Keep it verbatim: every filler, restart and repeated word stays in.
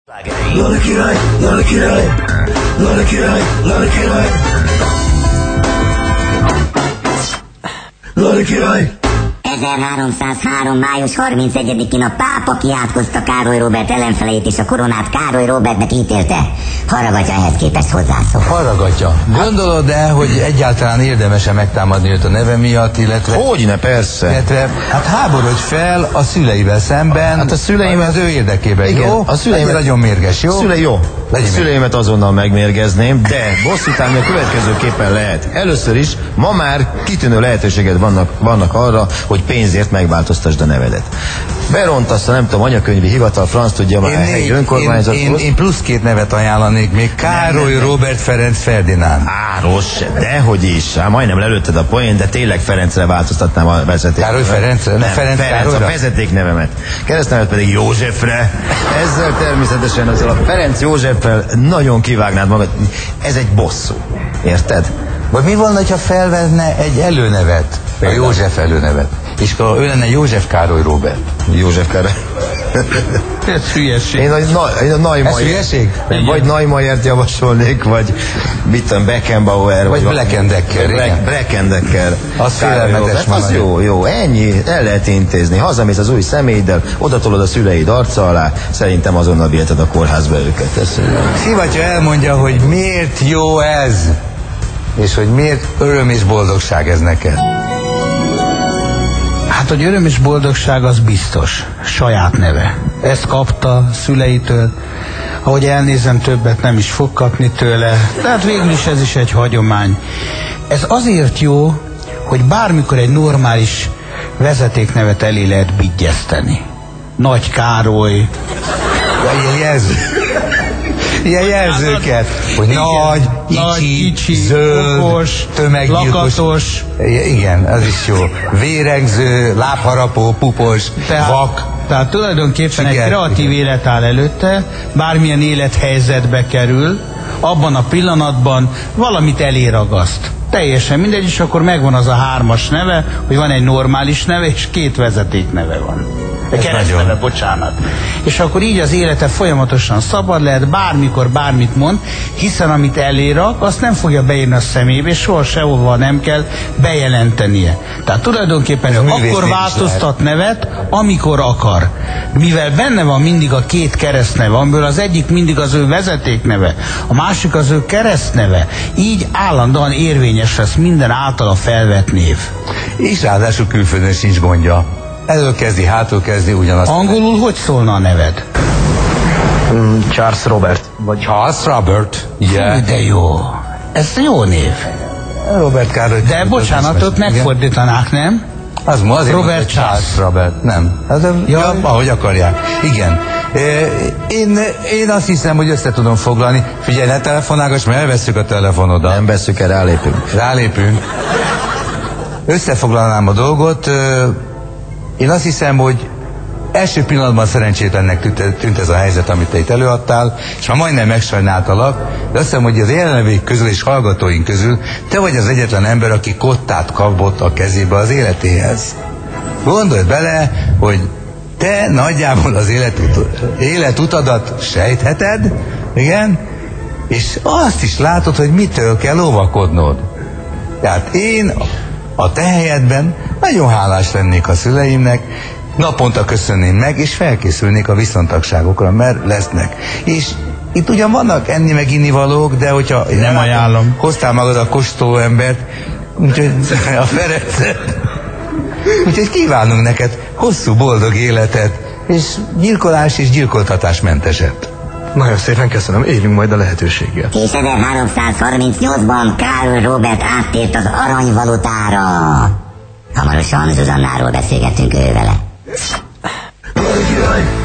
Lala király, Lala király, Lala király, Lala király, Lala király. ezerháromszázhárom. május harmincegyedikén a pápa kiátkozta Károly Róbert ellenfeleit, és a koronát Károly Róbertnek ítélte. Haraggatja ehhez képest hozzászól. Haraggatja. Gondolod-e, hogy egyáltalán érdemes-e megtámadni őt a neve miatt, illetve... Hogyne, persze. Illetve, hát háborodj fel a szüleivel szemben, hát a szüleimet az ő érdekében, igen, jó? A szüleimet nagyon mérges, jó? Szülei, jó. Legyen a szüleimet azonnal megmérgezném, de bosszútálni a következőképpen lehet. Először is, ma már kitűnő lehetőséged vannak, vannak arra, hogy pénzért megváltoztasd a nevedet. Berontasz a nem tudom, anyakönyvi hivatal, franc tudja már helyi önkormányzathoz. Én, én, én plusz két nevet ajánlanék még. Károly nem, nem, Róbert Ferenc Ferdinánd. Á, rossz, dehogy is. Á, majdnem lelőtted a poén, de tényleg Ferencre változtatnám a vezeték. Károly Ferencre? Nem, Ferenc, Ferenc Károlyra? A vezeték nevemet. Keresztnevet pedig Józsefre. Ezzel természetesen azzal a Ferenc Józseffel nagyon kivágnád magad. Ez egy bosszú. Érted? Vagy mi volna, ha felvenne egy előnevet? A József előnevet. És akkor ő lenne József Károly Róbert. József Károly. Ez hülyeség. Én a, na, én a Naimaier, Ez hülyeség? Vagy Naimaiert javasolnék, vagy mit tudom, Beckenbauer. Vagy Bleckendecker. Bleckendecker. Az félelmetes az jó, jó, ennyi, el lehet intézni. Hazamész az új személyiddel, odatolod a szüleid arca alá, szerintem azonnal viheted a kórházba őket. Szivatya elmondja, hogy miért jó ez, és hogy miért öröm és boldogság ez neked. Hát, hogy öröm és boldogság az biztos. Saját neve. Ezt kapta szüleitől. Ahogy elnézem, többet nem is fog kapni tőle. Tehát végül is ez is egy hagyomány. Ez azért jó, hogy bármikor egy normális vezetéknevet elé lehet bigyeszteni. Nagy Károly. Ilyen jelző. Ilyen jelzőket, hogy igen, nagy, nagy, kicsi, kicsi, zöld, okos, tömeggyilkos. lakatos. Igen, az is jó. Vérengző, lábharapó, pupos, tehát, vak. Tehát tulajdonképpen Siker, egy kreatív igen. élet áll előtte, bármilyen élethelyzetbe kerül, abban a pillanatban valamit eléragaszt. Teljesen mindegy, és akkor megvan az a hármas neve, hogy van egy normális neve, és két vezeték neve van. Egy keresztneve, bocsánat. És akkor így az élete folyamatosan szabad lehet, bármikor bármit mond, hiszen amit elérak, azt nem fogja beírni a szemébe, és soha sehova nem kell bejelentenie. Tehát tulajdonképpen ő akkor változtat nevet, amikor akar. Mivel benne van mindig a két keresztneve, amiből az egyik mindig az ő vezetékneve, a másik az ő keresztneve, így állandóan érvényes lesz minden általa felvett név. És ráadásul külföldön sincs gondja. Elől kezdi, hátul kezdi ugyanazt. Angolul hogy szólna a neved? Mm, Charles Robert. Vagy Charles Robert. Yeah. De jó. Ez jó név. Robert Károly. De bocsánat, ott megfordítanák, nem? Az ma azért Robert mondta, Charles Robert. Nem. Hát, ja. Ja, ahogy akarják. Igen. Én, én azt hiszem, hogy össze tudom foglalni. Figyelj, ne telefonálgass, mert elvesszük a telefonodat. Nem vesszük el, rálépünk. Rálépünk. Összefoglalnám a dolgot. Én azt hiszem, hogy első pillanatban szerencsétlennek tűnt ez a helyzet, amit te itt előadtál, és már majdnem megsajnáltalak, de azt hiszem, hogy az jelenlévők közül és hallgatóink közül te vagy az egyetlen ember, aki kottát kapott a kezébe az életéhez. Gondolj bele, hogy te nagyjából az életut, életutadat sejtheted, igen, és azt is látod, hogy mitől kell óvakodnod. Tehát én a te helyedben nagyon hálás lennék a szüleimnek, naponta köszönném meg, és felkészülnék a viszontagságokra, mert lesznek. És itt ugyan vannak enni meg inni valók, de hogyha nem ajánlom. Hoztál magad a kóstoló embert, úgyhogy a Ferencet. Úgyhogy kívánunk neked hosszú, boldog életet, és gyilkolás és gyilkoltatás menteset. Nagyon szépen köszönöm, éljünk majd a lehetőséggel. És ezerháromszázharmincnyolcban Károly Róbert áttért az aranyvalutára. Hamarosan Zsuzsannáról beszélgetünk ő vele.